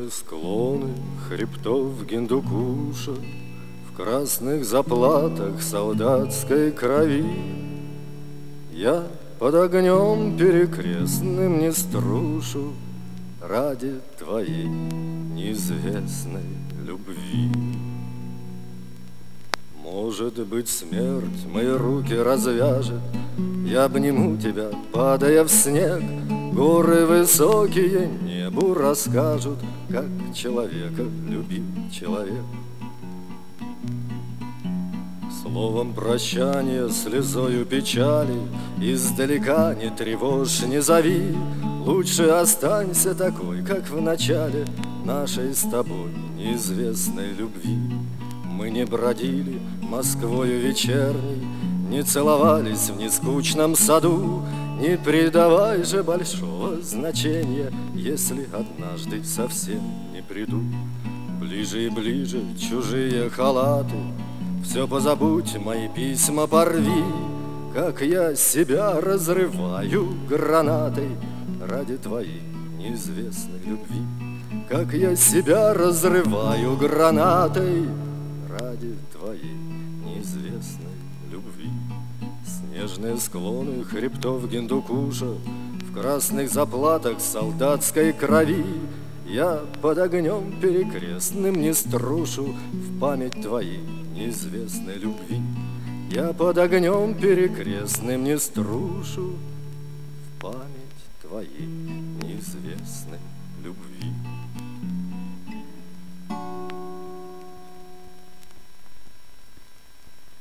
Снежные склоны хребтов Гиндукуша, в красных заплатах солдатской крови я под огнем перекрестным не струшу ради твоей неизвестной любви. Может быть, смерть мои руки развяжет, я обниму тебя, падая в снег. Горы высокие небу расскажут, как человека любил человек. Словом прощания, слезою печали издалека не тревожь, не зови. Лучше останься такой, как в начале нашей с тобой неизвестной любви. Мы не бродили Москвою вечерней, не целовались в нескучном саду. Не придавай же большого значения, если однажды совсем не приду. Ближе и ближе чужие халаты, все позабудь, мои письма порви. Как я себя разрываю гранатой ради твоей неизвестной любви. Как я себя разрываю гранатой ради твоей неизвестной любви. Снежные склоны хребтов Гиндукуша, в красных заплатах солдатской крови я под огнем перекрестным не струшу в память твоей неизвестной любви. Я под огнем перекрестным не струшу в память твоей неизвестной